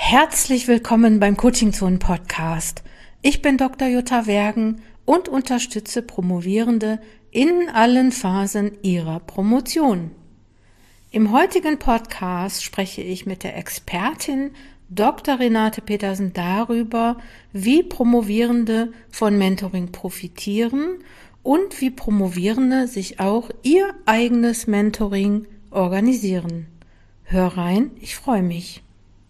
Herzlich willkommen beim Coaching Zone Podcast. Ich bin Dr. Jutta Wergen und unterstütze Promovierende in allen Phasen ihrer Promotion. Im heutigen Podcast spreche ich mit der Expertin Dr. Renate Petersen darüber, wie Promovierende von Mentoring profitieren und wie Promovierende sich auch ihr eigenes Mentoring organisieren. Hör rein, ich freue mich.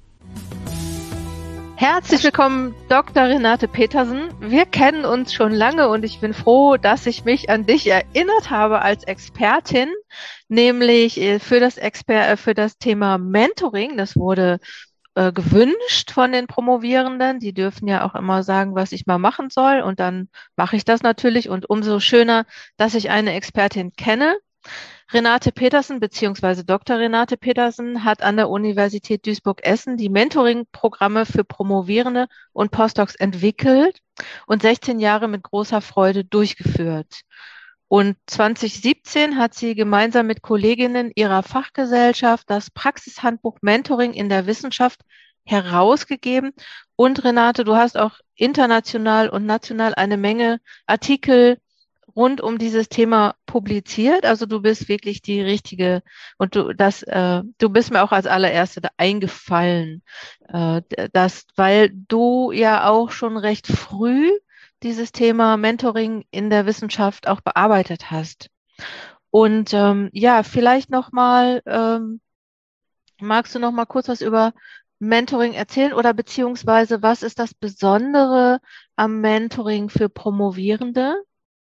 Herzlich willkommen, Dr. Renate Petersen. Wir kennen uns schon lange und ich bin froh, dass ich mich an dich erinnert habe als Expertin, nämlich für das Thema Mentoring. Das wurde gewünscht von den Promovierenden. Die dürfen ja auch immer sagen, was ich mal machen soll, und dann mache ich das natürlich, und umso schöner, dass ich eine Expertin kenne. Renate Petersen bzw. Dr. Renate Petersen hat an der Universität Duisburg-Essen die Mentoring-Programme für Promovierende und Postdocs entwickelt und 16 Jahre mit großer Freude durchgeführt. Und 2017 hat sie gemeinsam mit Kolleginnen ihrer Fachgesellschaft das Praxishandbuch Mentoring in der Wissenschaft herausgegeben. Und Renate, du hast auch international und national eine Menge Artikel rund um dieses Thema publiziert. Also du bist wirklich die richtige, und du bist mir auch als allererste da eingefallen, weil du ja auch schon recht früh dieses Thema Mentoring in der Wissenschaft auch bearbeitet hast. Und vielleicht nochmal, magst du noch mal kurz was über Mentoring erzählen, oder beziehungsweise was ist das Besondere am Mentoring für Promovierende?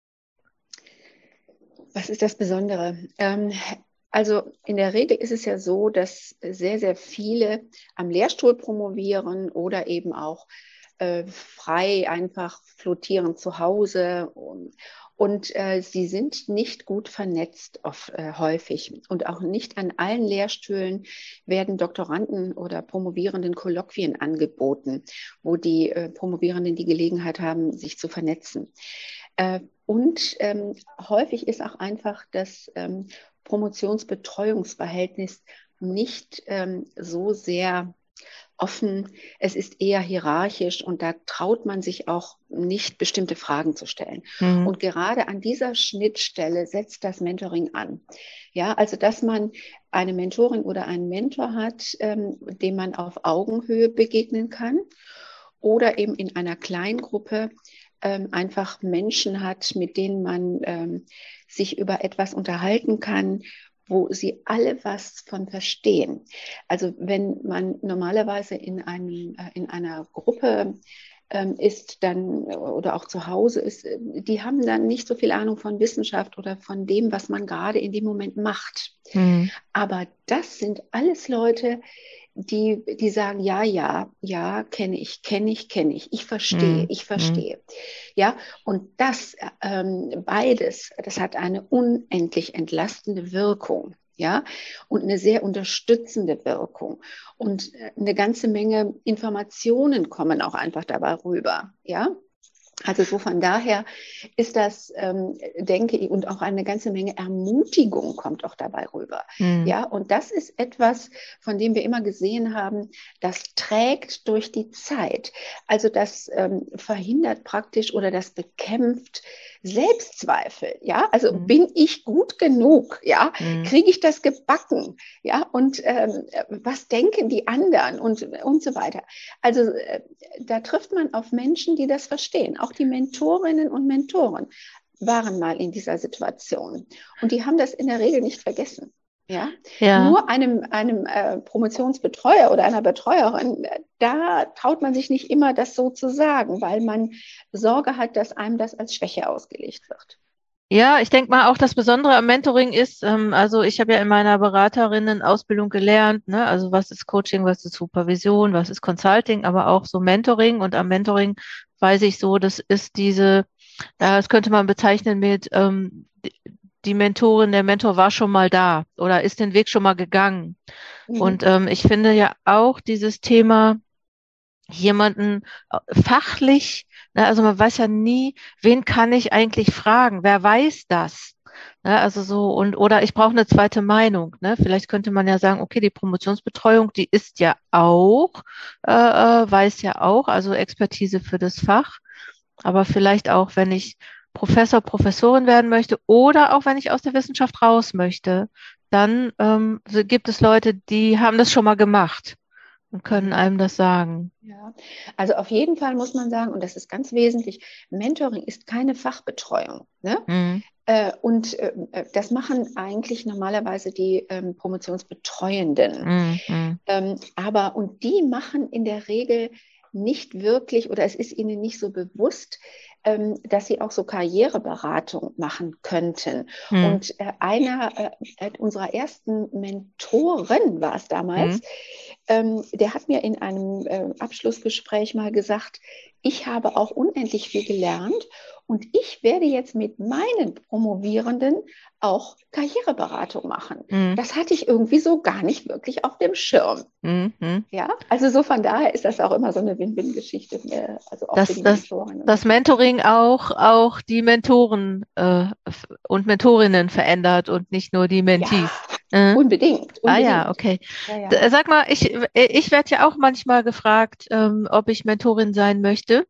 Was ist das Besondere? Also in der Regel ist es ja so, dass sehr, sehr viele am Lehrstuhl promovieren oder eben auch frei einfach flottieren zu Hause. Und sie sind nicht gut vernetzt häufig. Und auch nicht an allen Lehrstühlen werden Doktoranden oder Promovierenden Kolloquien angeboten, wo die Promovierenden die Gelegenheit haben, sich zu vernetzen. Und häufig ist auch einfach das Promotionsbetreuungsverhältnis nicht so sehr offen. Es ist eher hierarchisch und da traut man sich auch nicht, bestimmte Fragen zu stellen. Mhm. Und gerade an dieser Schnittstelle setzt das Mentoring an. Ja, also dass man eine Mentorin oder einen Mentor hat, dem man auf Augenhöhe begegnen kann, oder eben in einer Kleingruppe einfach Menschen hat, mit denen man sich über etwas unterhalten kann, wo sie alle was von verstehen. Also wenn man normalerweise in einer Gruppe ist dann oder auch zu Hause ist, die haben dann nicht so viel Ahnung von Wissenschaft oder von dem, was man gerade in dem Moment macht. Mhm. Aber das sind alles Leute, die sagen, ja, kenne ich, ich verstehe. Ja, und das beides, das hat eine unendlich entlastende Wirkung. Ja, und eine sehr unterstützende Wirkung. Und eine ganze Menge Informationen kommen auch einfach dabei rüber. Ja. Also so von daher ist das, denke ich, und auch eine ganze Menge Ermutigung kommt auch dabei rüber. Mhm. Ja, und das ist etwas, von dem wir immer gesehen haben, das trägt durch die Zeit. Also das verhindert praktisch oder das bekämpft Selbstzweifel. Ja, also bin ich gut genug? Ja, kriege ich das gebacken? Ja, und was denken die anderen und so weiter. Also da trifft man auf Menschen, die das verstehen. Auch die Mentorinnen und Mentoren waren mal in dieser Situation. Und die haben das in der Regel nicht vergessen. Ja? Nur einem Promotionsbetreuer oder einer Betreuerin, da traut man sich nicht immer, das so zu sagen, weil man Sorge hat, dass einem das als Schwäche ausgelegt wird. Ja, ich denke mal auch, das Besondere am Mentoring ist, also ich habe ja in meiner Beraterinnen-Ausbildung gelernt, ne, also was ist Coaching, was ist Supervision, was ist Consulting, aber auch so Mentoring. Und am Mentoring weiß ich so, das ist das könnte man bezeichnen mit, die Mentorin, der Mentor war schon mal da oder ist den Weg schon mal gegangen. Mhm. Und ich finde ja auch dieses Thema, jemanden fachlich, also man weiß ja nie, wen kann ich eigentlich fragen, wer weiß das? Ne? Also so, oder ich brauche eine zweite Meinung. Ne? Vielleicht könnte man ja sagen, okay, die Promotionsbetreuung, die ist ja auch, weiß ja auch, also Expertise für das Fach. Aber vielleicht auch, wenn ich Professor, Professorin werden möchte oder auch wenn ich aus der Wissenschaft raus möchte, dann so gibt es Leute, die haben das schon mal gemacht und können einem das sagen. Ja, also auf jeden Fall muss man sagen, und das ist ganz wesentlich, Mentoring ist keine Fachbetreuung. Ne? Mhm. Das machen eigentlich normalerweise die Promotionsbetreuenden. Mhm. Und die machen in der Regel nicht wirklich, oder es ist ihnen nicht so bewusst, dass sie auch so Karriereberatung machen könnten. Mhm. Und einer unserer ersten Mentoren war es damals, Mhm. der hat mir in einem Abschlussgespräch mal gesagt, ich habe auch unendlich viel gelernt und ich werde jetzt mit meinen Promovierenden auch Karriereberatung machen. Mhm. Das hatte ich irgendwie so gar nicht wirklich auf dem Schirm. Mhm. Ja, also so von daher ist das auch immer so eine Win-Win-Geschichte, also auch für Dass die das, Mentoren und das Mentoren. Mentoring auch die Mentoren und Mentorinnen verändert und nicht nur die Ja, Mentees. unbedingt, Ah ja, unbedingt. okay. Ja, ja. Sag mal, ich werde ja auch manchmal gefragt, ob ich Mentorin sein möchte.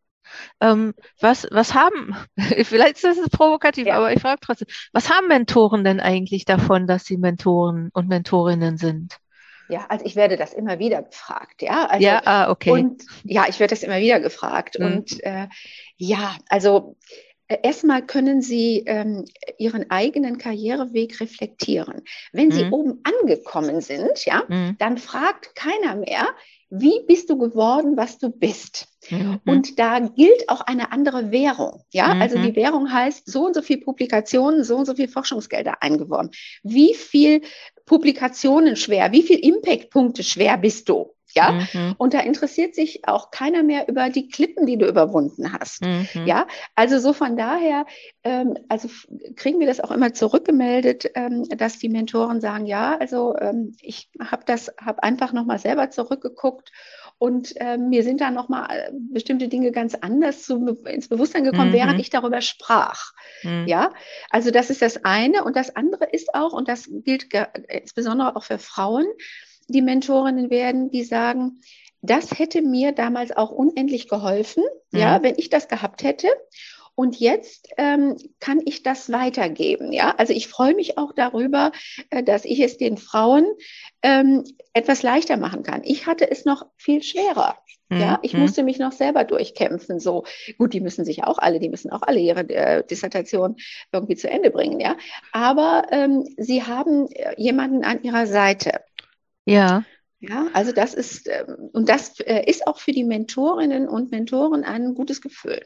Was haben, vielleicht ist das provokativ, Ja. aber ich frage trotzdem, was haben Mentoren denn eigentlich davon, dass sie Mentoren und Mentorinnen sind? Ja, also ich werde das immer wieder gefragt, ja. Also, Ja, okay. und ja, ich werde das immer wieder gefragt. Hm. Und ja, also erstmal können Sie Ihren eigenen Karriereweg reflektieren. Wenn Sie Hm. oben angekommen sind, ja, Hm. dann fragt keiner mehr, wie bist du geworden, was du bist? Hm. Hm. Und da gilt auch eine andere Währung. Ja, Hm. also Hm. die Währung heißt so und so viel Publikationen, so und so viel Forschungsgelder eingeworben. Wie viel Publikationen schwer, wie viel Impact-Punkte schwer bist du? Ja, Hm. Hm. und da interessiert sich auch keiner mehr über die Klippen, die du überwunden hast. Hm. Hm. Ja, also so von daher, also kriegen wir das auch immer zurückgemeldet, dass die Mentoren sagen, ja, also ich habe einfach nochmal selber zurückgeguckt und mir sind da nochmal bestimmte Dinge ganz anders ins Bewusstsein gekommen, während Hm. ich darüber sprach. Hm. Ja, also das ist das eine. Und das andere ist auch, und das gilt insbesondere auch für Frauen, die Mentorinnen werden, die sagen, das hätte mir damals auch unendlich geholfen, Hm. ja, wenn ich das gehabt hätte. Und jetzt kann ich das weitergeben. Ja, also ich freue mich auch darüber, dass ich es den Frauen etwas leichter machen kann. Ich hatte es noch viel schwerer. Hm. Ja, ich Hm. musste mich noch selber durchkämpfen. So gut, die müssen auch alle ihre Dissertation irgendwie zu Ende bringen. Ja, aber sie haben jemanden an ihrer Seite. Ja. Ja, also das ist und das ist auch für die Mentorinnen und Mentoren ein gutes Gefühl.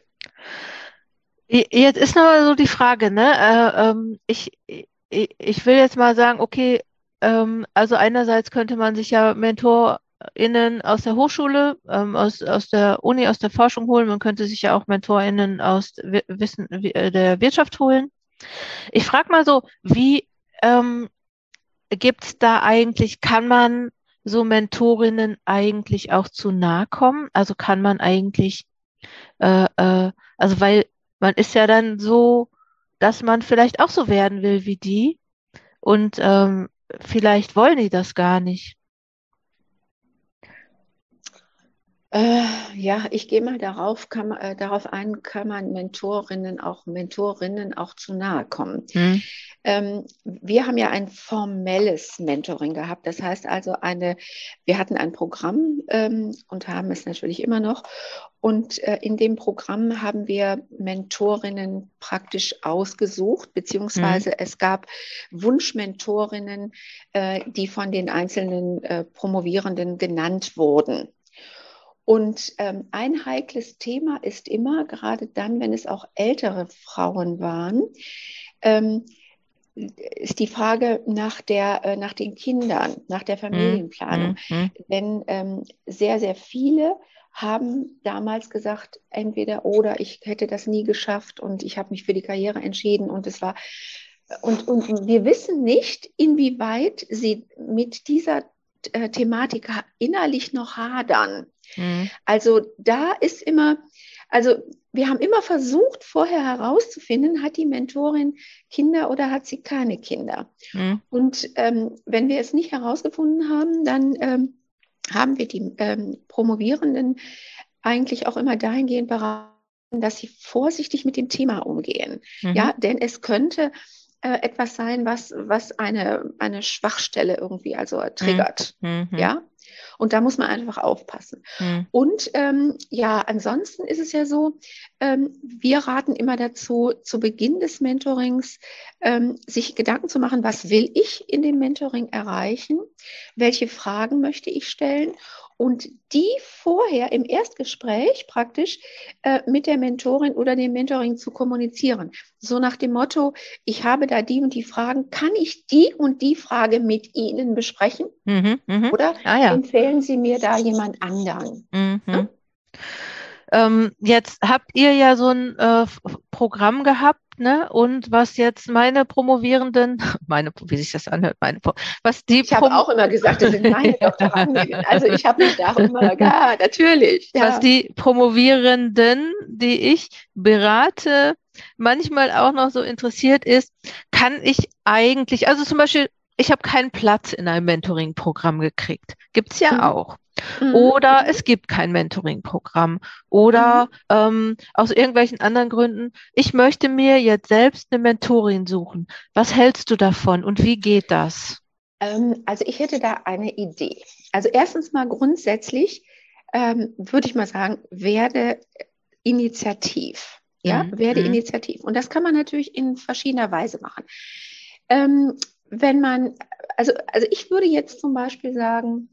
Jetzt ist noch so die Frage, ne? Ich will jetzt mal sagen, okay, also einerseits könnte man sich ja MentorInnen aus der Hochschule, aus der Uni, aus der Forschung holen. Man könnte sich ja auch MentorInnen aus der Wirtschaft holen. Ich frage mal so, wie gibt's da eigentlich, kann man so Mentorinnen eigentlich auch zu nahe kommen? Also kann man eigentlich also weil man ist ja dann so, dass man vielleicht auch so werden will wie die und vielleicht wollen die das gar nicht. Ja, ich gehe mal darauf ein, kann man Mentorinnen auch zu nahe kommen. Hm. Wir haben ja ein formelles Mentoring gehabt. Das heißt also wir hatten ein Programm und haben es natürlich immer noch. Und in dem Programm haben wir Mentorinnen praktisch ausgesucht, Hm. beziehungsweise es gab Wunschmentorinnen, die von den einzelnen Promovierenden genannt wurden. Und ein heikles Thema ist immer, gerade dann, wenn es auch ältere Frauen waren, ähm, ist die Frage nach den Kindern, nach der Hm. Familienplanung. Hm. Hm. Denn sehr, sehr viele haben damals gesagt, entweder oder ich hätte das nie geschafft und ich habe mich für die Karriere entschieden und wir wissen nicht, inwieweit sie mit dieser Thematik innerlich noch hadern. Hm. Also da ist immer, also wir haben immer versucht, vorher herauszufinden, hat die Mentorin Kinder oder hat sie keine Kinder? Mhm. Und wenn wir es nicht herausgefunden haben, dann haben wir die Promovierenden eigentlich auch immer dahingehend beraten, dass sie vorsichtig mit dem Thema umgehen. Ja, denn es könnte etwas sein, was eine Schwachstelle irgendwie also triggert. Ja, und da muss man einfach aufpassen. Und ja, ansonsten ist es ja so, wir raten immer dazu, zu Beginn des Mentorings sich Gedanken zu machen, was will ich in dem Mentoring erreichen? Welche Fragen möchte ich stellen? Und die vorher im Erstgespräch praktisch mit der Mentorin oder dem Mentoring zu kommunizieren. So nach dem Motto, ich habe da die und die Fragen, kann ich die und die Frage mit Ihnen besprechen? Oder empfehlen Sie mir da jemand anderen? Ja? Jetzt habt ihr ja so ein Programm gehabt, ne? Und was jetzt meine Promovierenden, wie sich das anhört, ich habe auch immer gesagt, das sind meine Doktorandinnen. Also ich habe mich da auch immer, ja, natürlich. Ja. Was die Promovierenden, die ich berate, manchmal auch noch so interessiert ist, kann ich eigentlich, also zum Beispiel, ich habe keinen Platz in einem Mentoring-Programm gekriegt. Gibt es ja auch. Oder es gibt kein Mentoring-Programm. Oder aus irgendwelchen anderen Gründen, ich möchte mir jetzt selbst eine Mentorin suchen. Was hältst du davon und wie geht das? Also ich hätte da eine Idee. Also erstens mal grundsätzlich würde ich mal sagen, werde initiativ. Ja, werde initiativ. Und das kann man natürlich in verschiedener Weise machen. Wenn man, also ich würde jetzt zum Beispiel sagen,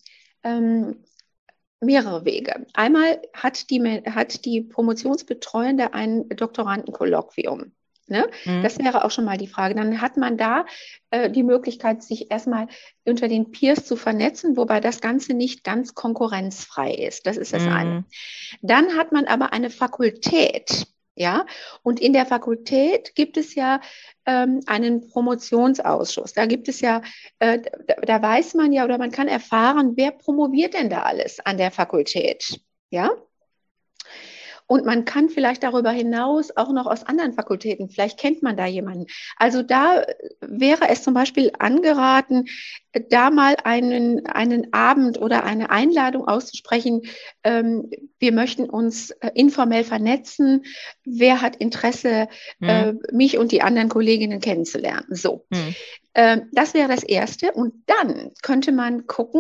mehrere Wege. Einmal hat die Promotionsbetreuende ein Doktorandenkolloquium. Ne? Das wäre auch schon mal die Frage. Dann hat man da die Möglichkeit, sich erstmal unter den Peers zu vernetzen, wobei das Ganze nicht ganz konkurrenzfrei ist. Das ist das eine. Dann hat man aber eine Fakultät. Ja, und in der Fakultät gibt es ja einen Promotionsausschuss. Da gibt es ja, da weiß man ja oder man kann erfahren, wer promoviert denn da alles an der Fakultät. Ja. Und man kann vielleicht darüber hinaus auch noch aus anderen Fakultäten, vielleicht kennt man da jemanden. Also da wäre es zum Beispiel angeraten, da mal einen Abend oder eine Einladung auszusprechen. Wir möchten uns informell vernetzen. Wer hat Interesse, mich und die anderen Kolleginnen kennenzulernen? So, das wäre das Erste. Und dann könnte man gucken,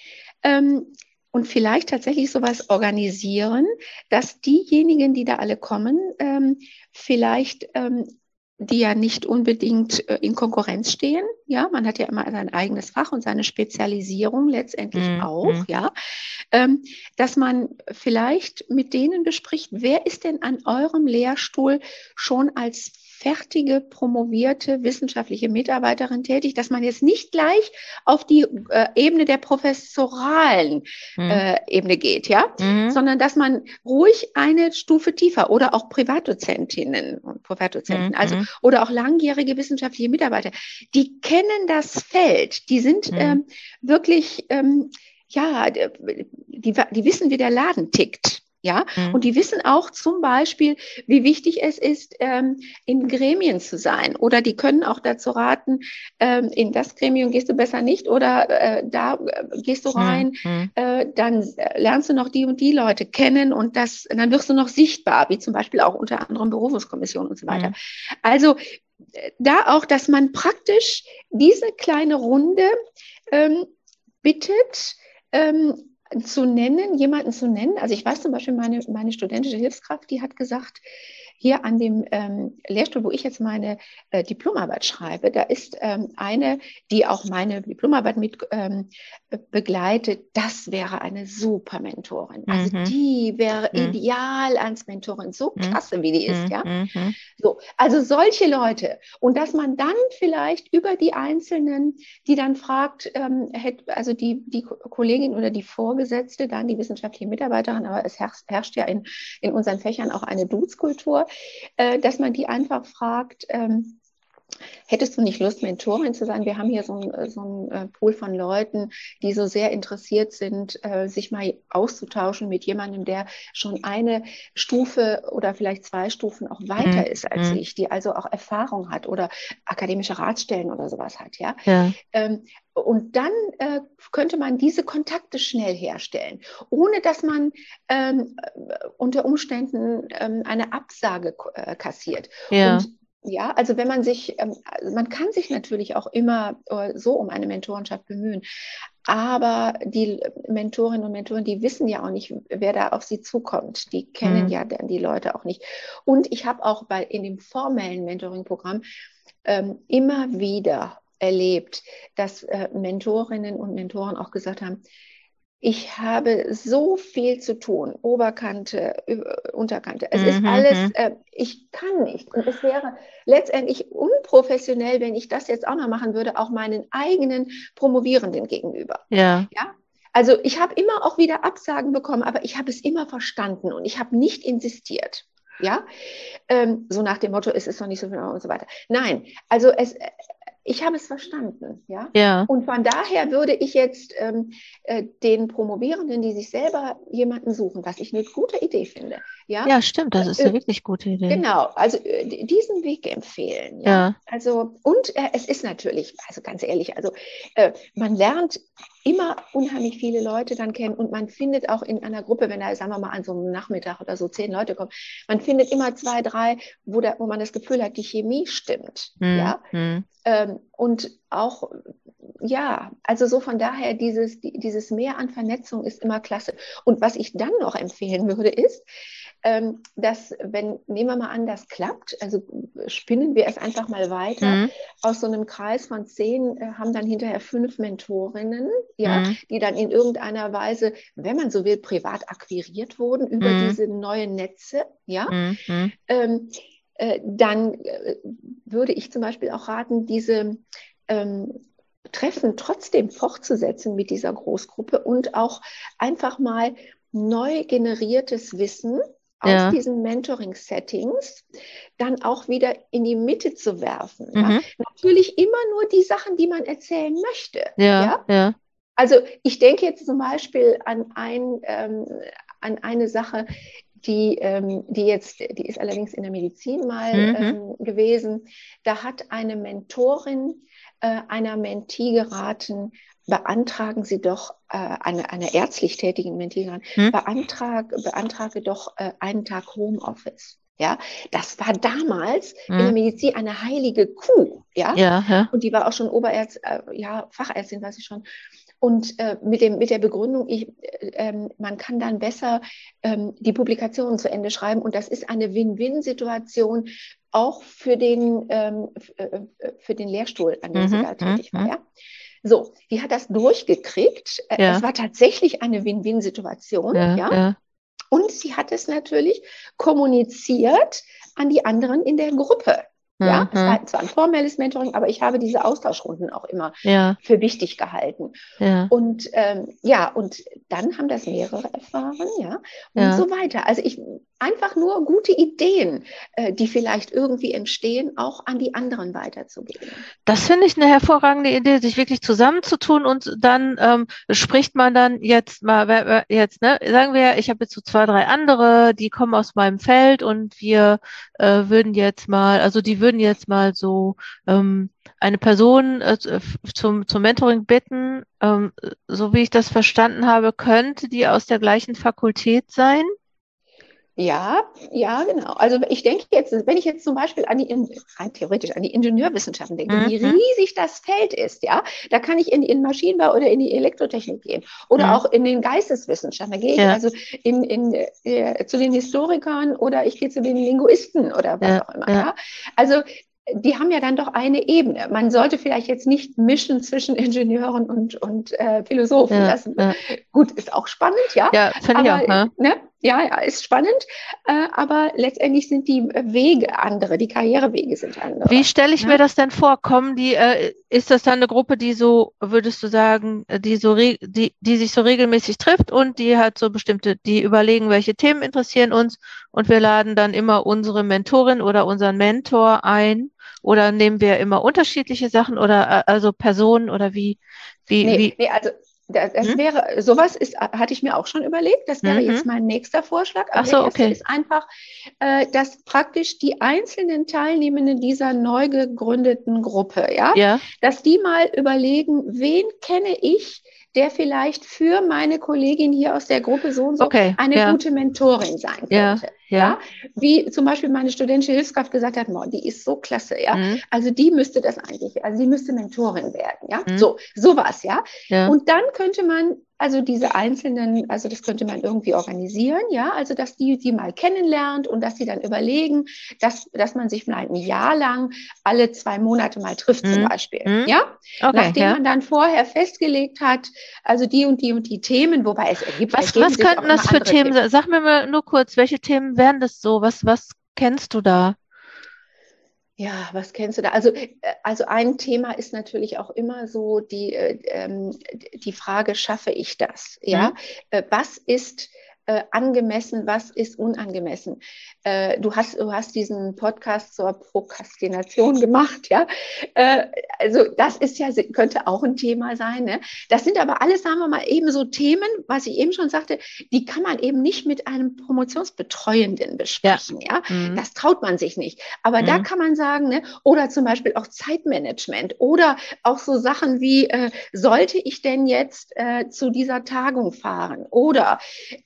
und vielleicht tatsächlich sowas organisieren, dass diejenigen, die da alle kommen, vielleicht die ja nicht unbedingt in Konkurrenz stehen. Ja, man hat ja immer sein eigenes Fach und seine Spezialisierung letztendlich auch, ja. Dass man vielleicht mit denen bespricht, wer ist denn an eurem Lehrstuhl schon als fertige, promovierte wissenschaftliche Mitarbeiterin tätig, dass man jetzt nicht gleich auf die Ebene der professoralen Ebene geht, ja, sondern dass man ruhig eine Stufe tiefer oder auch Privatdozentinnen und Privatdozenten, also oder auch langjährige wissenschaftliche Mitarbeiter, die kennen das Feld, die sind wirklich, ja, die wissen, wie der Laden tickt. Ja, und die wissen auch zum Beispiel, wie wichtig es ist, in Gremien zu sein. Oder die können auch dazu raten, in das Gremium gehst du besser nicht oder da gehst du rein, dann lernst du noch die und die Leute kennen und dann wirst du noch sichtbar, wie zum Beispiel auch unter anderem Berufungskommissionen und so weiter. Also da auch, dass man praktisch diese kleine Runde bittet, jemanden zu nennen. Also ich weiß zum Beispiel, meine studentische Hilfskraft, die hat gesagt, hier an dem Lehrstuhl, wo ich jetzt meine Diplomarbeit schreibe, da ist eine, die auch meine Diplomarbeit mit begleitet. Das wäre eine super Mentorin. Also die wäre ideal als Mentorin. So klasse, wie die ist, ja. So, also solche Leute. Und dass man dann vielleicht über die Einzelnen, die dann fragt, also die Kollegin oder die Vorgesetzte, dann die wissenschaftliche Mitarbeiterin, aber es herrscht ja in unseren Fächern auch eine Dudes-Kultur, dass man die einfach fragt, Hättest du nicht Lust, Mentorin zu sein? Wir haben hier so ein Pool von Leuten, die so sehr interessiert sind, sich mal auszutauschen mit jemandem, der schon eine Stufe oder vielleicht 2 Stufen auch weiter ist als ich, die also auch Erfahrung hat oder akademische Ratsstellen oder sowas hat, ja. Ja. Und dann könnte man diese Kontakte schnell herstellen, ohne dass man unter Umständen eine Absage kassiert. Ja. Und ja, also wenn man sich, man kann sich natürlich auch immer so um eine Mentorenschaft bemühen, aber die Mentorinnen und Mentoren, die wissen ja auch nicht, wer da auf sie zukommt. Die kennen ja dann die Leute auch nicht. Und ich habe auch in dem formellen Mentoring-Programm immer wieder erlebt, dass Mentorinnen und Mentoren auch gesagt haben, ich habe so viel zu tun, Oberkante, Unterkante. Es ist alles, ich kann nicht. Und es wäre letztendlich unprofessionell, wenn ich das jetzt auch noch machen würde, auch meinen eigenen Promovierenden gegenüber. Ja. Ja? Also ich habe immer auch wieder Absagen bekommen, aber ich habe es immer verstanden und ich habe nicht insistiert. Ja, so nach dem Motto, es ist noch nicht so viel und so weiter. Nein, also ich habe es verstanden, ja. Ja. Und von daher würde ich jetzt den Promovierenden, die sich selber jemanden suchen, was ich eine gute Idee finde, ja. Ja, stimmt, das ist eine wirklich gute Idee. Genau, also diesen Weg empfehlen, ja. Ja. Also und es ist natürlich, also ganz ehrlich, also man lernt immer unheimlich viele Leute dann kennen und man findet auch in einer Gruppe, wenn da, sagen wir mal, an so einem Nachmittag oder so 10 Leute kommen, man findet immer 2, 3, wo man das Gefühl hat, die Chemie stimmt, ja. Und auch, ja, also so von daher, dieses Mehr an Vernetzung ist immer klasse. Und was ich dann noch empfehlen würde, ist, dass, nehmen wir mal an, das klappt, also spinnen wir es einfach mal weiter, aus so einem Kreis von 10 haben dann hinterher 5 Mentorinnen, ja, die dann in irgendeiner Weise, wenn man so will, privat akquiriert wurden über diese neuen Netze, ja, dann würde ich zum Beispiel auch raten, diese Treffen trotzdem fortzusetzen mit dieser Großgruppe und auch einfach mal neu generiertes Wissen aus diesen Mentoring-Settings dann auch wieder in die Mitte zu werfen. Ja? Natürlich immer nur die Sachen, die man erzählen möchte. Ja? Also ich denke jetzt zum Beispiel an eine Sache, die ist allerdings in der Medizin mal gewesen. Da hat eine Mentorin einer Mentee geraten, beantragen Sie doch, einer ärztlich tätigen Mentee geraten, beantrage doch einen Tag Homeoffice. Ja, das war damals in der Medizin eine heilige Kuh. Ja? Und die war auch schon Fachärztin, weiß ich schon. Und mit der Begründung, man kann dann besser die Publikationen zu Ende schreiben. Und das ist eine Win-Win-Situation auch für den Lehrstuhl, an dem sie da tätig war. Ja? So, die hat das durchgekriegt. Es war tatsächlich eine Win-Win-Situation. Ja? Und sie hat es natürlich kommuniziert an die anderen in der Gruppe. Ja, es war zwar ein formelles Mentoring, aber ich habe diese Austauschrunden auch immer für wichtig gehalten. Und und dann haben das mehrere erfahren, und so weiter. Also einfach nur gute Ideen, die vielleicht irgendwie entstehen, auch an die anderen weiterzugeben. Das finde ich eine hervorragende Idee, sich wirklich zusammenzutun und dann spricht man dann jetzt mal, sagen wir, ich habe jetzt so 2, 3 andere, die kommen aus meinem Feld und wir würden jetzt mal so eine Person zum Mentoring bitten, so wie ich das verstanden habe, könnte die aus der gleichen Fakultät sein? Ja, genau. Also ich denke jetzt, wenn ich jetzt zum Beispiel rein theoretisch an die Ingenieurwissenschaften denke, wie riesig das Feld ist, ja, da kann ich in den Maschinenbau oder in die Elektrotechnik gehen oder auch in den Geisteswissenschaften. Da gehe ich also zu den Historikern oder ich gehe zu den Linguisten oder was auch immer. Ja. Also die haben ja dann doch eine Ebene. Man sollte vielleicht jetzt nicht mischen zwischen Ingenieuren und Philosophen. Gut, ist auch spannend, ja. Ja, finde ich auch, ne? Ja, ist spannend, aber letztendlich sind die Wege andere, die Karrierewege sind andere. Wie stelle ich mir das denn vor? Ist das dann eine Gruppe, die so, würdest du sagen, die sich so regelmäßig trifft und die hat so die überlegen, welche Themen interessieren uns und wir laden dann immer unsere Mentorin oder unseren Mentor ein Oder nehmen wir immer unterschiedliche Sachen oder also Personen oder wie? Nee, also das Hm? wäre, sowas hatte ich mir auch schon überlegt, das wäre Mhm. jetzt mein nächster Vorschlag, aber Ach der so, erste okay. ist einfach, dass praktisch die einzelnen Teilnehmenden dieser neu gegründeten Gruppe, ja, Ja, dass die mal überlegen, wen kenne ich, der vielleicht für meine Kollegin hier aus der Gruppe so und so okay, eine ja, gute Mentorin sein ja, könnte. ja. Ja, wie zum Beispiel meine studentische Hilfskraft gesagt hat, die ist so klasse, ja. Mhm. Also die müsste das eigentlich, also die müsste Mentorin werden, ja. Mhm. So, sowas, ja. Ja. Und dann könnte man also diese einzelnen, also das könnte man irgendwie organisieren, ja, also dass die mal kennenlernt und dass sie dann überlegen, dass man sich mal ein Jahr lang alle 2 Monate mal trifft zum Mhm. Beispiel, Mhm. ja, Okay, nachdem ja. man dann vorher festgelegt hat, also die und die und die Themen, wobei ergeben Was sich auch könnten das immer für andere Themen Themen. sein? Sag mir mal nur kurz, welche Themen wären das so? Was kennst du da? Ja, was kennst du da? Also ein Thema ist natürlich auch immer so die Frage, schaffe ich das? Hm? Ja, was ist angemessen, was ist unangemessen? Du hast diesen Podcast zur Prokrastination gemacht, ja. Also das ist ja, könnte auch ein Thema sein. Ne? Das sind aber alles, sagen wir mal, eben so Themen, was ich eben schon sagte, die kann man eben nicht mit einem Promotionsbetreuenden Ja. besprechen. Ja, Hm. das traut man sich nicht. Aber da Hm. kann man sagen, ne, oder zum Beispiel auch Zeitmanagement oder auch so Sachen wie, sollte ich denn jetzt zu dieser Tagung fahren? Oder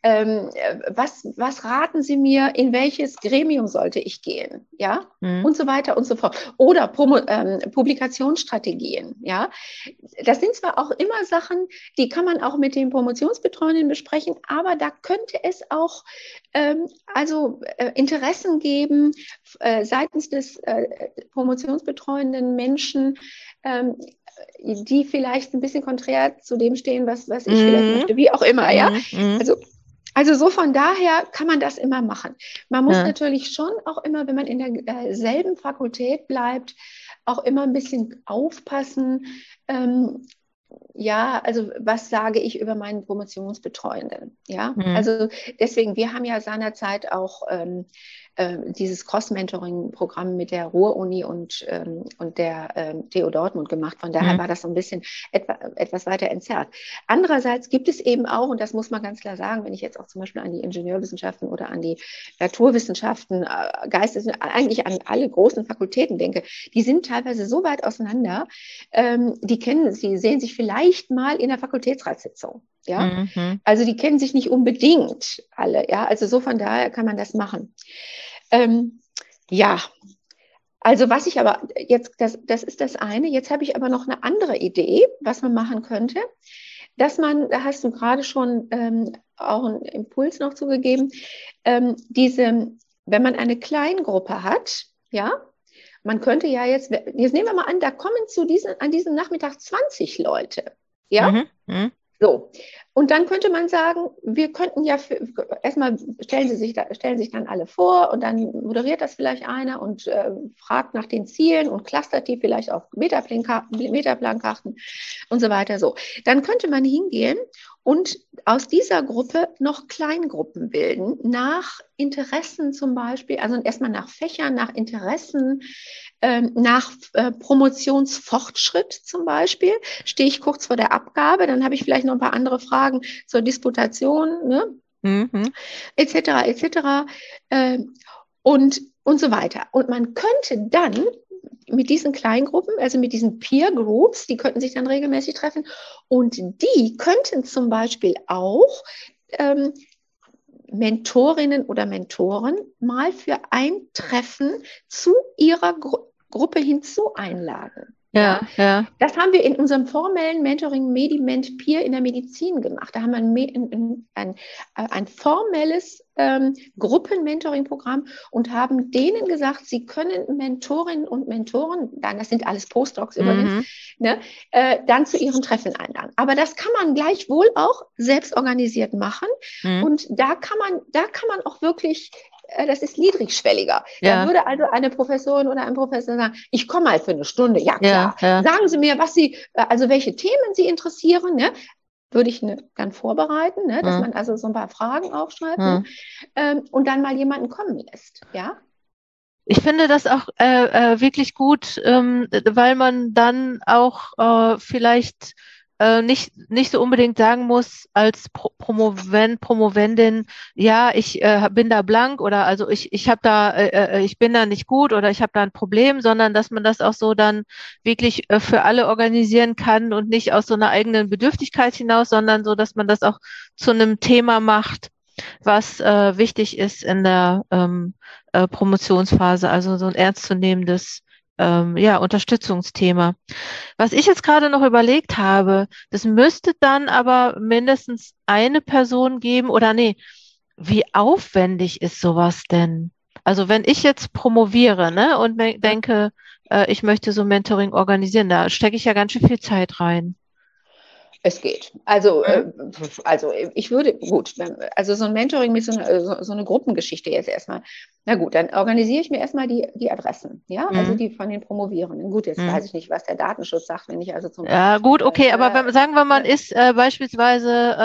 was raten Sie mir, in welches Gremium sollte ich gehen? Ja, Hm. und so weiter und so fort. Oder Publikationsstrategien. Ja, das sind zwar auch immer Sachen, die kann man auch mit den Promotionsbetreuenden besprechen, aber da könnte es auch Interessen geben seitens des promotionsbetreuenden Menschen, die vielleicht ein bisschen konträr zu dem stehen, was ich vielleicht Hm. möchte, wie auch immer, ja. Hm. Hm. Also, also so von daher kann man das immer machen. Man muss Ja. natürlich schon auch immer, wenn man in derselben Fakultät bleibt, auch immer ein bisschen aufpassen. Ja, also was sage ich über meinen Promotionsbetreuenden? Ja, Hm. also deswegen, wir haben ja seinerzeit auch dieses Cross-Mentoring-Programm mit der Ruhr-Uni und der TU Dortmund gemacht. Von daher Hm. war das so ein bisschen etwas weiter entzerrt. Andererseits gibt es eben auch, und das muss man ganz klar sagen, wenn ich jetzt auch zum Beispiel an die Ingenieurwissenschaften oder an die Naturwissenschaften, eigentlich an alle großen Fakultäten denke, die sind teilweise so weit auseinander, die sehen sich vielleicht mal in der Fakultätsratssitzung. Ja, Hm. also die kennen sich nicht unbedingt alle. Ja, also so von daher kann man das machen. Ja, also was ich aber jetzt, das ist das eine. Jetzt habe ich aber noch eine andere Idee, was man machen könnte. Da hast du gerade schon auch einen Impuls noch zugegeben, wenn man eine Kleingruppe hat, ja, man könnte ja jetzt nehmen wir mal an, da kommen an diesem Nachmittag 20 Leute, ja, Mhm. Mhm. so. Und dann könnte man sagen, wir könnten ja erstmal stellen sich dann alle vor und dann moderiert das vielleicht einer und fragt nach den Zielen und clustert die vielleicht auf Metaplankarten und so weiter. So. Dann könnte man hingehen und aus dieser Gruppe noch Kleingruppen bilden, nach Interessen zum Beispiel, also erstmal nach Fächern, nach Interessen, nach Promotionsfortschritt zum Beispiel. Stehe ich kurz vor der Abgabe, dann habe ich vielleicht noch ein paar andere Fragen zur Disputation, ne? Mhm. etc. etc. Und so weiter. Und man könnte dann mit diesen Kleingruppen, also mit diesen Peer Groups, die könnten sich dann regelmäßig treffen und die könnten zum Beispiel auch Mentorinnen oder Mentoren mal für ein Treffen zu ihrer Gruppe hinzu einladen. Ja, Ja, ja. das haben wir in unserem formellen Mentoring Mediment Peer in der Medizin gemacht. Da haben wir ein formelles Gruppen-Mentoring-Programm und haben denen gesagt, sie können Mentorinnen und Mentoren, das sind alles Postdocs übrigens, Mhm. ne, dann zu ihren Treffen einladen. Aber das kann man gleichwohl auch selbst organisiert machen. Mhm. Und da kann man auch wirklich, das ist niedrigschwelliger. Da Ja, würde also eine Professorin oder ein Professor sagen, ich komme mal für eine Stunde. Ja, ja, klar. ja. Sagen Sie mir, also welche Themen Sie interessieren, ne? Würde ich dann vorbereiten, ne? Dass Mhm. man also so ein paar Fragen aufschreibt, ne? Mhm. Und dann mal jemanden kommen lässt, ja? Ich finde das auch wirklich gut, weil man dann auch vielleicht nicht so unbedingt sagen muss als Promovendin, ja, ich bin da blank oder also ich habe da ich bin da nicht gut oder ich habe da ein Problem, sondern dass man das auch so dann wirklich für alle organisieren kann und nicht aus so einer eigenen Bedürftigkeit hinaus, sondern so, dass man das auch zu einem Thema macht, was wichtig ist in der Promotionsphase, also so ein ernstzunehmendes ja, Unterstützungsthema. Was ich jetzt gerade noch überlegt habe, das müsste dann aber mindestens eine Person geben oder nee, wie aufwendig ist sowas denn? Also wenn ich jetzt promoviere, ne, und denke, ich möchte so Mentoring organisieren, da stecke ich ja ganz schön viel Zeit rein. Es geht. Also, Mhm. also ich würde, gut, also so ein Mentoring mit so eine Gruppengeschichte jetzt erstmal. Na gut, dann organisiere ich mir erstmal die Adressen, ja, also Mhm. die von den Promovierenden. Gut, jetzt Mhm. weiß ich nicht, was der Datenschutz sagt, wenn ich also zum, Ja, gut, okay, aber ne, sagen wir, man ne, ist beispielsweise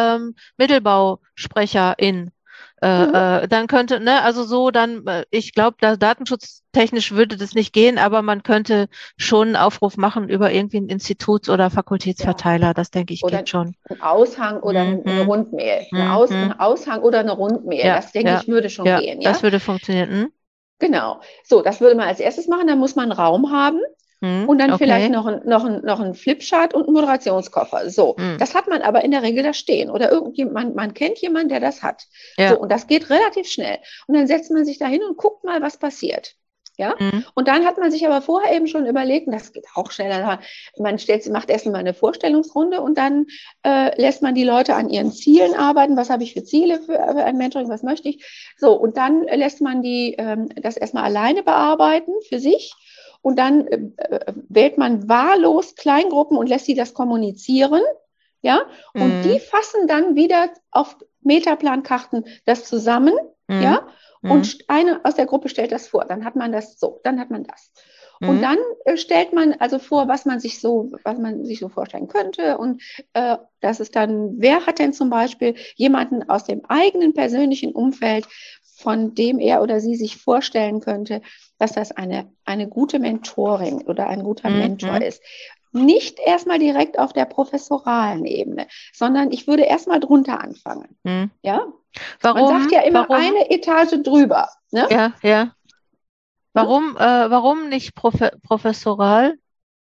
Mittelbausprecherin, mhm. dann könnte, ne, also so, dann, ich glaube, da datenschutztechnisch würde das nicht gehen, aber man könnte schon einen Aufruf machen über irgendwie einen Instituts- oder Ja, Fakultätsverteiler, das denke ich oder geht schon. ein Aushang oder eine Mhm, Rundmail. Ein mhm, Aushang oder eine Rundmail, ja, das denke ja, ich würde schon ja, gehen, das ja. würde funktionieren. Genau. So, das würde man als erstes machen. Dann muss man einen Raum haben und dann vielleicht Okay. noch ein Flipchart und einen Moderationskoffer. So, Mhm, das hat man aber in der Regel da stehen. Oder irgendjemand, man kennt jemanden, der das hat. ja. So, und das geht relativ schnell. Und dann setzt man sich da hin und guckt mal, was passiert. Ja, Mhm, und dann hat man sich aber vorher eben schon überlegt, und das geht auch schneller, macht erst mal eine Vorstellungsrunde und dann lässt man die Leute an ihren Zielen arbeiten. Was habe ich für Ziele für ein Mentoring? Was möchte ich? So, und dann lässt man die das erstmal alleine bearbeiten für sich. Und dann wählt man wahllos Kleingruppen und lässt sie das kommunizieren. Ja, und die mhm, fassen dann wieder auf Metaplankarten das zusammen. mhm, Ja, mhm, und eine aus der Gruppe stellt das vor. Dann hat man das so, dann hat man das. Und mhm, dann stellt man also vor, was man sich so vorstellen könnte. Und das ist dann, wer hat denn zum Beispiel jemanden aus dem eigenen persönlichen Umfeld, von dem er oder sie sich vorstellen könnte, dass das eine gute Mentorin oder ein guter mhm, Mentor mhm, ist. Nicht erstmal direkt auf der professoralen Ebene, sondern ich würde erstmal drunter anfangen. mhm. Ja, man sagt Warum? ja immer Warum? eine Etage drüber. Ne? Ja, ja. Ne? Warum nicht professoral?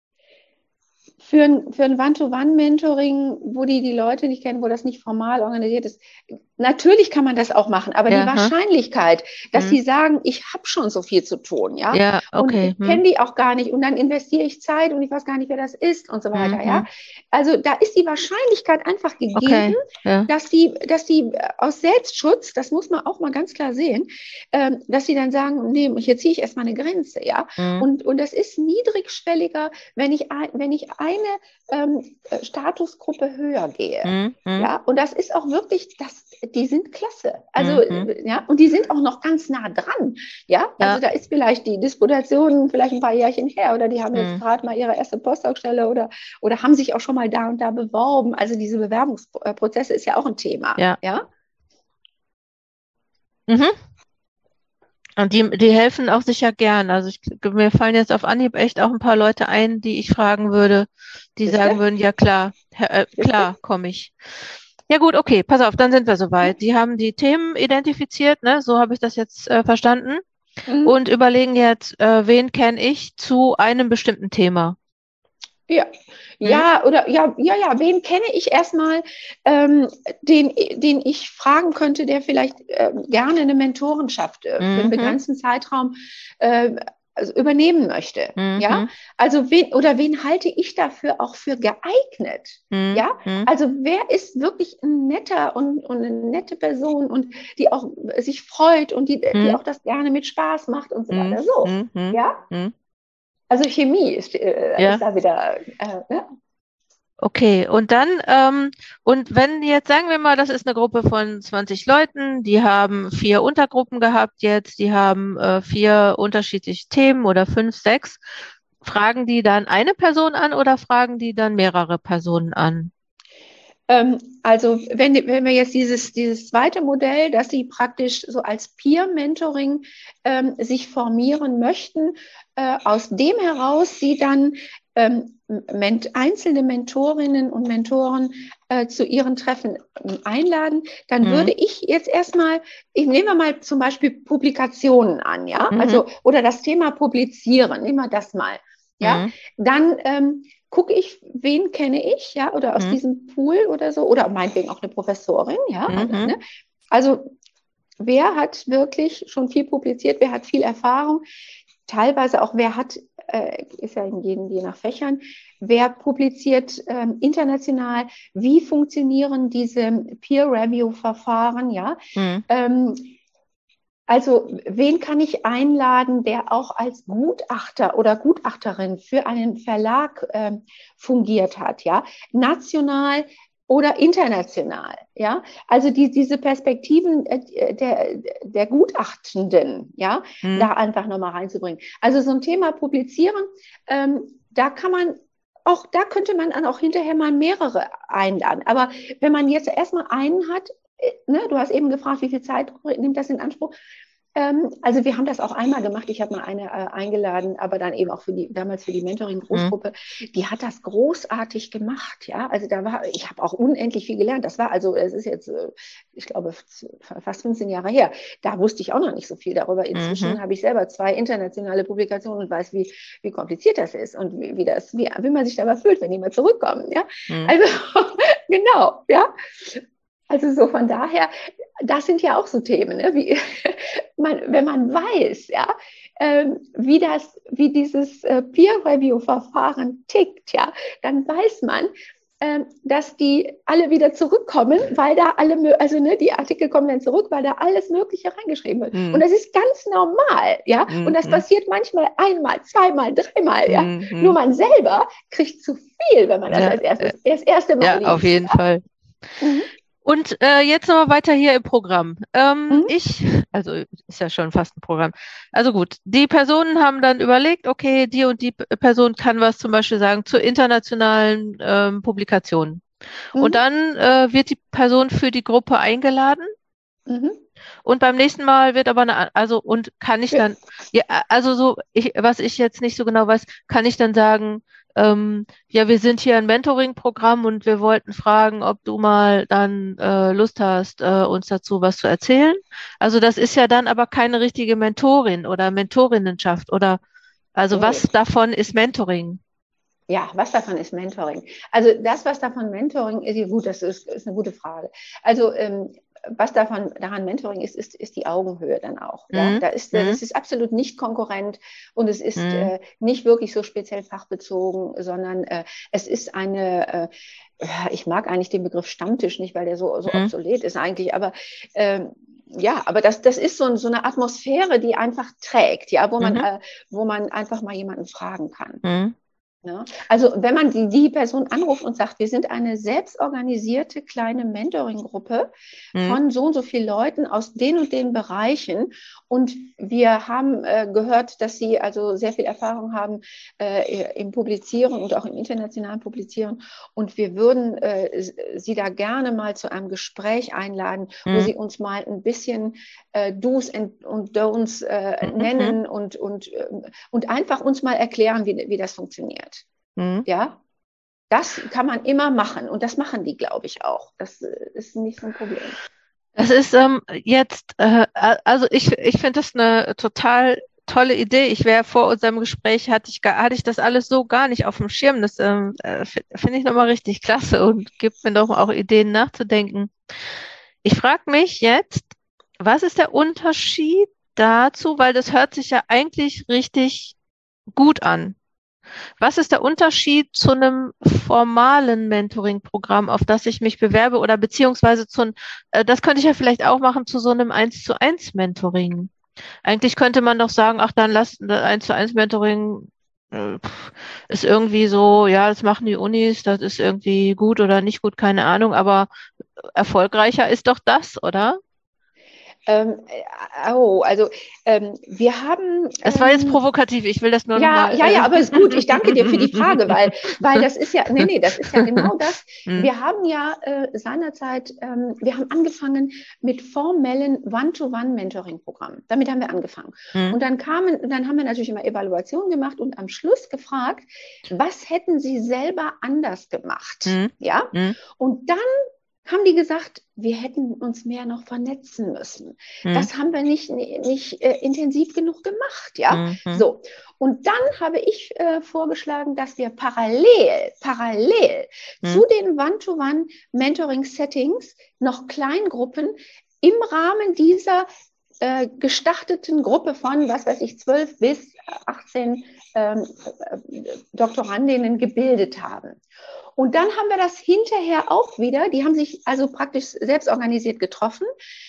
Für ein One-to-One-Mentoring, wo die Leute nicht kennen, wo das nicht formal organisiert ist. Natürlich kann man das auch machen, aber die Ja, hm, Wahrscheinlichkeit, dass hm. sie sagen, ich habe schon so viel zu tun, ja, Ja, und okay. ich Hm, kenne die auch gar nicht und dann investiere ich Zeit und ich weiß gar nicht, wer das ist und so hm, weiter, ja. hm. Also da ist die Wahrscheinlichkeit einfach gegeben, Okay, ja. dass die aus Selbstschutz, das muss man auch mal ganz klar sehen, dass sie dann sagen, nee, hier ziehe ich erstmal eine Grenze, ja. Hm, Und das ist niedrigschwelliger, wenn ich eine Statusgruppe höher gehe. hm, hm, Ja, und das ist auch wirklich, die sind klasse. Also, hm, hm. ja, und die sind auch noch ganz nah dran. Ja, also Ja, da ist vielleicht die Disputation vielleicht ein paar Jährchen her oder die haben jetzt hm. gerade mal ihre erste Postdoc-Stelle oder haben sich auch schon mal da und da beworben. Also diese Bewerbungsprozesse ist ja auch ein Thema. Ja. Ja, Mhm. Und die helfen auch sicher gern. Also mir fallen jetzt auf Anhieb echt auch ein paar Leute ein, die ich fragen würde, die wisst ihr? sagen würden, ja klar, Wisst ihr? klar, komme ich. Ja gut, okay, pass auf, dann sind wir Ja. soweit. Die haben die Themen identifiziert, ne? So habe ich das jetzt verstanden. Mhm. Und überlegen jetzt, wen kenne ich zu einem bestimmten Thema. Ja, Hm? ja, wen kenne ich erstmal, den ich fragen könnte, der vielleicht gerne eine Mentorenschaft für einen Mhm. begrenzten Zeitraum äh, also übernehmen möchte. Ja, Mhm. also wen halte ich dafür auch für geeignet? Mhm. Ja, Mhm. also wer ist wirklich ein netter und eine nette Person und die auch sich freut und die Mhm. auch das gerne mit Spaß macht und so Mhm. weiter. So, Mhm. Mhm. ja. Mhm. Also Chemie ist Ja, da wieder, ne? okay. Und dann, und wenn jetzt, sagen wir mal, das ist eine Gruppe von 20 Leuten, die haben 4 Untergruppen gehabt jetzt, die haben 4 unterschiedliche Themen oder 5, 6. Fragen die dann eine Person an oder fragen die dann mehrere Personen an? Also wenn wir jetzt dieses zweite Modell, dass Sie praktisch so als Peer-Mentoring sich formieren möchten, aus dem heraus Sie dann einzelne Mentorinnen und Mentoren zu ihren Treffen einladen, dann würde ich jetzt erstmal, ich nehme mal zum Beispiel Publikationen an, ja, also oder das Thema Publizieren, nehmen wir das mal, ja, dann gucke ich, wen kenne ich, ja, oder aus diesem Pool oder so, oder meinetwegen auch eine Professorin, ja, ne? Also wer hat wirklich schon viel publiziert, wer hat viel Erfahrung, teilweise auch wer hat, ist ja je nach Fächern, wer publiziert international, wie funktionieren diese Peer-Review-Verfahren, ja, also wen kann ich einladen, der auch als Gutachter oder Gutachterin für einen Verlag fungiert hat, ja, national oder international, ja, also diese Perspektiven der Gutachtenden, ja, da einfach nochmal reinzubringen. Also so ein Thema Publizieren, da könnte man dann auch hinterher mal mehrere einladen. Aber wenn man jetzt erstmal einen hat, ne, du hast eben gefragt, wie viel Zeit nimmt das in Anspruch? Also wir haben das auch einmal gemacht. Ich habe mal eine eingeladen, aber dann eben auch damals für die Mentoring-Großgruppe. Die hat das großartig gemacht, ja. Also ich habe auch unendlich viel gelernt. Es ist jetzt, ich glaube, fast 15 Jahre her. Da wusste ich auch noch nicht so viel darüber. Inzwischen habe ich selber 2 internationale Publikationen und weiß, wie kompliziert das ist und wie man sich dabei fühlt, wenn die mal zurückkommen, ja. Also genau, ja. Also so von daher, das sind ja auch so Themen, ne? Wenn man weiß, ja, wie dieses Peer-Review-Verfahren tickt, ja, dann weiß man, dass die alle wieder zurückkommen, weil da also ne, die Artikel kommen dann zurück, weil da alles Mögliche reingeschrieben wird. Und das ist ganz normal, ja. Und das passiert manchmal einmal, zweimal, dreimal, ja. Nur man selber kriegt zu viel, wenn man das das erste Mal liest. Ja, auf jeden Fall. Und jetzt nochmal weiter hier im Programm. Also ist ja schon fast ein Programm. Also gut, die Personen haben dann überlegt, okay, die und die Person kann was zum Beispiel sagen zu internationalen Publikationen. Und dann wird die Person für die Gruppe eingeladen. Und beim nächsten Mal wird aber kann ich dann, ja, also so, was ich jetzt nicht so genau weiß, kann ich dann sagen, ja, wir sind hier ein Mentoring-Programm und wir wollten fragen, ob du mal dann Lust hast, uns dazu was zu erzählen. Also das ist ja dann aber keine richtige Mentorin oder Mentorinnenschaft oder was davon ist Mentoring? Ja, was davon ist Mentoring? Also was davon Mentoring ist, gut, das ist eine gute Frage. Also was daran Mentoring ist die Augenhöhe dann auch. Ja? Das ist absolut nicht konkurrent und es ist nicht wirklich so speziell fachbezogen, sondern es ist ich mag eigentlich den Begriff Stammtisch nicht, weil der so obsolet ist eigentlich, aber aber das ist so eine Atmosphäre, die einfach trägt, ja, wo man einfach mal jemanden fragen kann. Ja, also wenn man die Person anruft und sagt, wir sind eine selbstorganisierte kleine Mentoring-Gruppe von so und so vielen Leuten aus den und den Bereichen und wir haben gehört, dass sie also sehr viel Erfahrung haben im Publizieren und auch im internationalen Publizieren und wir würden sie da gerne mal zu einem Gespräch einladen, wo sie uns mal ein bisschen Do's und Don'ts nennen und einfach uns mal erklären, wie das funktioniert. Ja, das kann man immer machen und das machen die, glaube ich, auch. Das ist nicht so ein Problem. Das ist also ich finde das eine total tolle Idee. Ich wäre vor unserem Gespräch, hatte ich das alles so gar nicht auf dem Schirm. Das finde ich nochmal richtig klasse und gibt mir doch auch Ideen nachzudenken. Ich frage mich jetzt, was ist der Unterschied dazu, weil das hört sich ja eigentlich richtig gut an. Was ist der Unterschied zu einem formalen Mentoring-Programm, auf das ich mich bewerbe oder beziehungsweise das könnte ich ja vielleicht auch machen zu so einem 1:1 Mentoring. Eigentlich könnte man doch sagen, ach dann lass 1:1 Mentoring ist irgendwie so, ja, das machen die Unis, das ist irgendwie gut oder nicht gut, keine Ahnung, aber erfolgreicher ist doch das, oder? Also wir haben. Das war jetzt provokativ, ich will das nur nochmal. Ja, aber ist gut. Ich danke dir für die Frage, weil das ist ja, das ist ja genau das. Wir haben ja seinerzeit, wir haben angefangen mit formellen One-to-One-Mentoring-Programmen. Damit haben wir angefangen. Und dann haben wir natürlich immer Evaluationen gemacht und am Schluss gefragt, was hätten Sie selber anders gemacht? Ja? Und dann haben die gesagt, wir hätten uns mehr noch vernetzen müssen. Das haben wir nicht intensiv genug gemacht, ja. So. Und dann habe ich vorgeschlagen, dass wir parallel zu den One-to-One-Mentoring-Settings noch Kleingruppen im Rahmen dieser gestarteten Gruppe von, 12 bis 18 Doktorandinnen gebildet haben. Und dann haben wir das hinterher auch wieder, die haben sich also praktisch selbst organisiert getroffen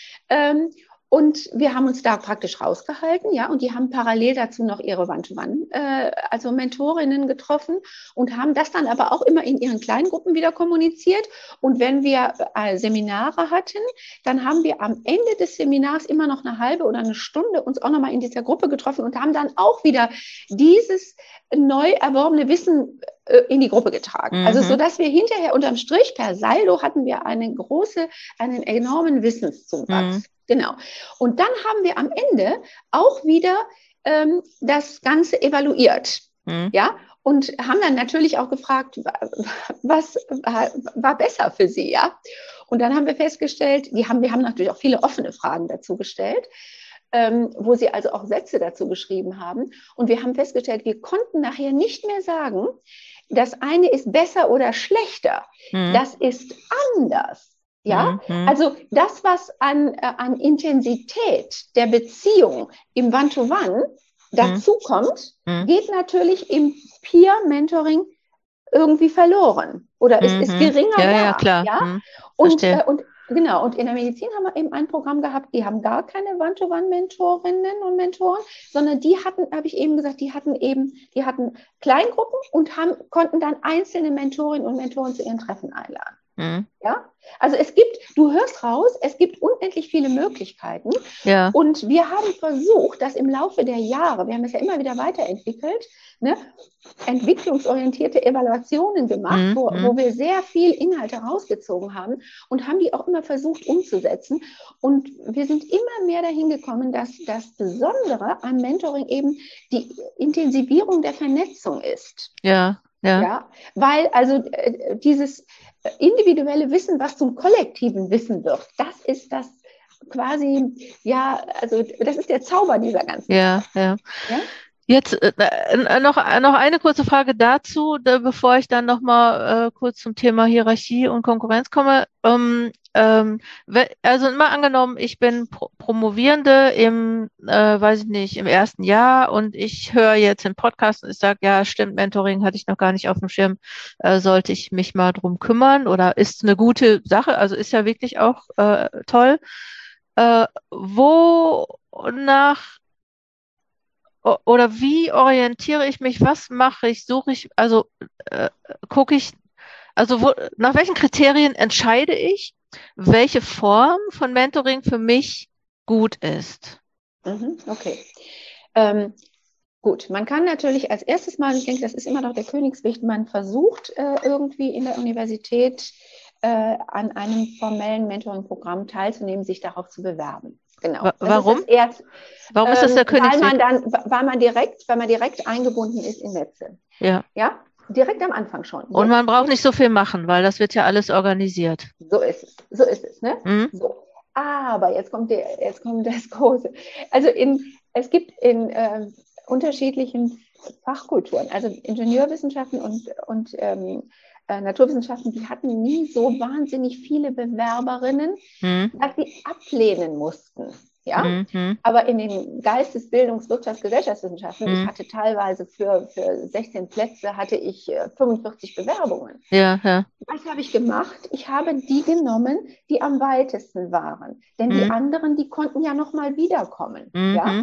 und wir haben uns da praktisch rausgehalten, ja, und die haben parallel dazu noch ihre One-to-One, also Mentorinnen getroffen und haben das dann aber auch immer in ihren Kleingruppen wieder kommuniziert. Und wenn wir Seminare hatten, dann haben wir am Ende des Seminars immer noch eine halbe oder eine Stunde uns auch nochmal in dieser Gruppe getroffen und haben dann auch wieder dieses neu erworbene Wissen in die Gruppe getragen. Also so, dass wir hinterher unterm Strich per Saldo hatten wir einen enormen Wissenszuwachs. Genau. Und dann haben wir am Ende auch wieder das Ganze evaluiert. Ja, und haben dann natürlich auch gefragt, was war besser für Sie, ja? Und dann haben wir festgestellt, wir haben natürlich auch viele offene Fragen dazu gestellt, wo sie also auch Sätze dazu geschrieben haben. Und wir haben festgestellt, wir konnten nachher nicht mehr sagen, das eine ist besser oder schlechter. Das ist anders. Ja, also das, was an Intensität der Beziehung im One-to-One dazukommt, geht natürlich im Peer-Mentoring irgendwie verloren oder ist geringer da. Ja, klar. Ja? Und genau, und in der Medizin haben wir eben ein Programm gehabt, die haben gar keine One-to-One-Mentorinnen und Mentoren, sondern die hatten, habe ich eben gesagt, die hatten Kleingruppen und konnten dann einzelne Mentorinnen und Mentoren zu ihren Treffen einladen. Ja, also du hörst raus, es gibt unendlich viele Möglichkeiten. Ja. Und wir haben versucht, das im Laufe der Jahre, wir haben es ja immer wieder weiterentwickelt, entwicklungsorientierte Evaluationen gemacht, wo wir sehr viel Inhalte rausgezogen haben und haben die auch immer versucht umzusetzen. Und wir sind immer mehr dahin gekommen, dass das Besondere am Mentoring eben die Intensivierung der Vernetzung ist. Ja. Ja, weil also dieses individuelle Wissen, was zum kollektiven Wissen wird, das ist das quasi, also das ist der Zauber dieser ganzen Sache. Ja. Jetzt noch eine kurze Frage dazu, bevor ich dann nochmal kurz zum Thema Hierarchie und Konkurrenz komme. Also mal angenommen, ich bin Promovierende im ersten Jahr und ich höre jetzt den Podcast und ich sage, ja, stimmt, Mentoring hatte ich noch gar nicht auf dem Schirm, sollte ich mich mal drum kümmern oder ist eine gute Sache, also ist ja wirklich auch toll. Oder wie orientiere ich mich, was mache ich, suche ich, also gucke ich, also nach welchen Kriterien entscheide ich, welche Form von Mentoring für mich gut ist? Okay. Gut, man kann natürlich als erstes mal, ich denke, das ist immer noch der Königsweg, man versucht irgendwie in der Universität an einem formellen Mentoring-Programm teilzunehmen, sich darauf zu bewerben. Genau. Warum? Warum ist das der Königsweg? Weil man direkt eingebunden ist in Netze. Ja. Ja, direkt am Anfang schon. Und man braucht nicht so viel machen, weil das wird ja alles organisiert. So ist es, ne? So. Aber jetzt kommt das Große. Also es gibt in unterschiedlichen Fachkulturen, also Ingenieurwissenschaften und Naturwissenschaften, die hatten nie so wahnsinnig viele Bewerberinnen, dass sie ablehnen mussten. Ja? Aber in den Geistesbildungs-, Wirtschafts-, Gesellschaftswissenschaften, ich hatte teilweise für 16 Plätze hatte ich 45 Bewerbungen. Ja. Was habe ich gemacht? Ich habe die genommen, die am weitesten waren. Denn die anderen, die konnten ja nochmal wiederkommen. Ja?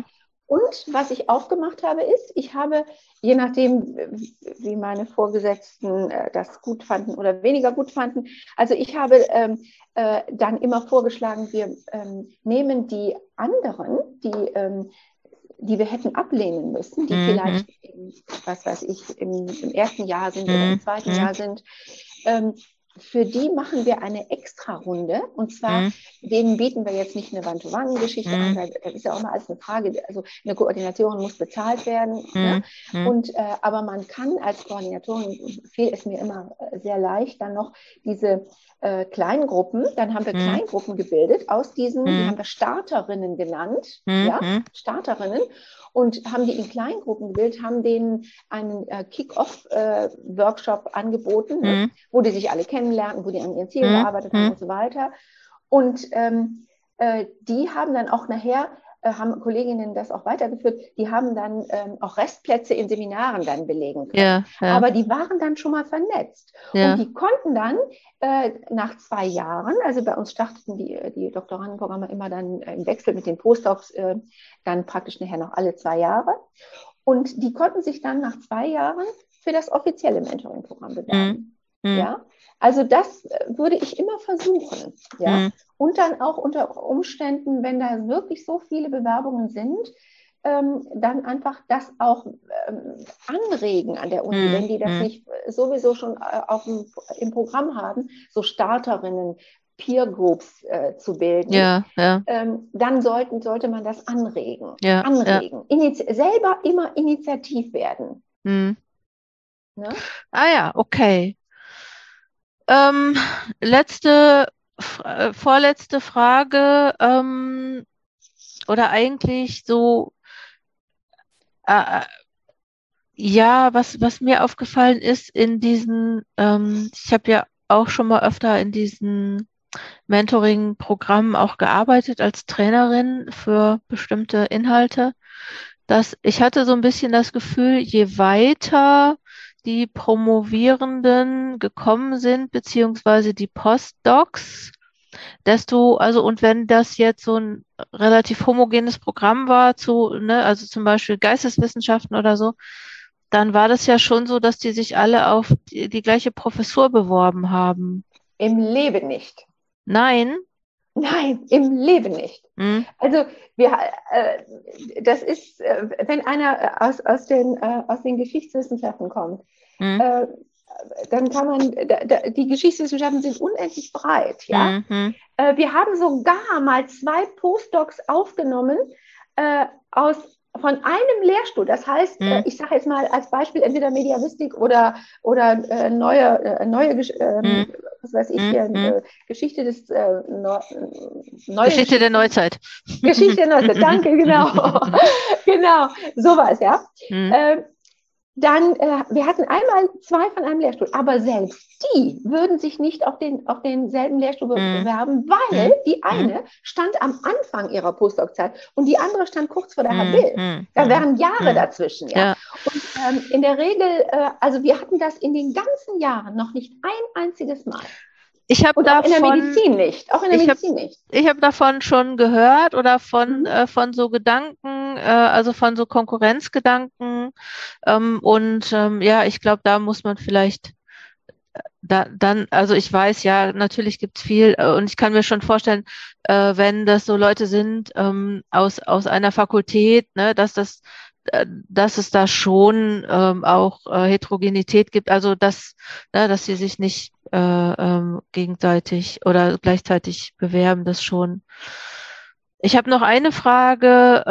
Und was ich auch gemacht habe, ist, ich habe, je nachdem, wie meine Vorgesetzten das gut fanden oder weniger gut fanden, also ich habe dann immer vorgeschlagen, wir nehmen die anderen, die wir hätten ablehnen müssen, die vielleicht, was weiß ich, im ersten Jahr sind oder im zweiten Jahr sind, für die machen wir eine Extra-Runde. Und zwar, denen bieten wir jetzt nicht eine One-to-One-Geschichte an, weil das ist ja auch mal alles eine Frage. Also eine Koordinatorin muss bezahlt werden. Ne? Und, aber man kann als Koordinatorin, fiel es mir immer sehr leicht, dann noch diese kleinen Gruppen, dann haben wir Kleingruppen gebildet aus diesen, die haben wir Starterinnen genannt, ja, Starterinnen, und haben die in Kleingruppen gebildet, haben denen einen Kick-Off-Workshop angeboten, ne, wo die sich alle kennenlernen, wo die an ihren Zielen gearbeitet haben und so weiter. Und die haben dann auch nachher, haben Kolleginnen das auch weitergeführt, die haben dann auch Restplätze in Seminaren dann belegen können. Aber die waren dann schon mal vernetzt. Und die konnten dann nach 2 Jahren, also bei uns starteten die Doktorandenprogramme immer dann im Wechsel mit den Postdocs, dann praktisch nachher noch alle 2 Jahre. Und die konnten sich dann nach 2 Jahren für das offizielle Mentoring-Programm bewerben. Ja, also das würde ich immer versuchen. Ja, und dann auch unter Umständen, wenn da wirklich so viele Bewerbungen sind, dann einfach das auch anregen an der Uni, wenn die das nicht sowieso schon im Programm haben, so Starterinnen, Peer Groups zu bilden, dann sollte man das anregen. Selber immer initiativ werden. Ne? Ah ja, okay. Vorletzte Frage, oder eigentlich so, ja, was mir aufgefallen ist in diesen, ich habe ja auch schon mal öfter in diesen Mentoring-Programmen auch gearbeitet als Trainerin für bestimmte Inhalte, dass ich hatte so ein bisschen das Gefühl, je weiter die Promovierenden gekommen sind, beziehungsweise die Postdocs, und wenn das jetzt so ein relativ homogenes Programm war also zum Beispiel Geisteswissenschaften oder so, dann war das ja schon so, dass die sich alle auf die gleiche Professur beworben haben. Im Leben nicht. Nein? Nein, im Leben nicht. Also das ist, wenn einer aus den Geschichtswissenschaften kommt, dann kann man, die Geschichtswissenschaften sind unendlich breit. Ja? Wir haben sogar mal 2 Postdocs aufgenommen von einem Lehrstuhl. Das heißt, ich sage jetzt mal als Beispiel entweder Mediavistik oder neue was weiß ich hier, Geschichte des Geschichte der Neuzeit. Geschichte der Neuzeit, danke, genau. Genau, sowas, ja. Dann, wir hatten einmal 2 von einem Lehrstuhl, aber selbst die würden sich nicht auf denselben Lehrstuhl bewerben, weil die eine stand am Anfang ihrer Postdoc-Zeit und die andere stand kurz vor der Habil. Da wären Jahre dazwischen. Ja? Und in der Regel, also wir hatten das in den ganzen Jahren noch nicht ein einziges Mal. Und auch in der Medizin nicht. Auch in der Medizin nicht. Ich habe davon schon gehört oder von so Gedanken, also von so Konkurrenzgedanken. Ja, ich glaube, da muss man vielleicht also ich weiß, ja, natürlich gibt's viel und ich kann mir schon vorstellen, wenn das so Leute sind aus einer Fakultät, ne, dass es da schon auch Heterogenität gibt, also dass sie sich nicht gegenseitig oder gleichzeitig bewerben, das schon. Ich habe noch eine Frage,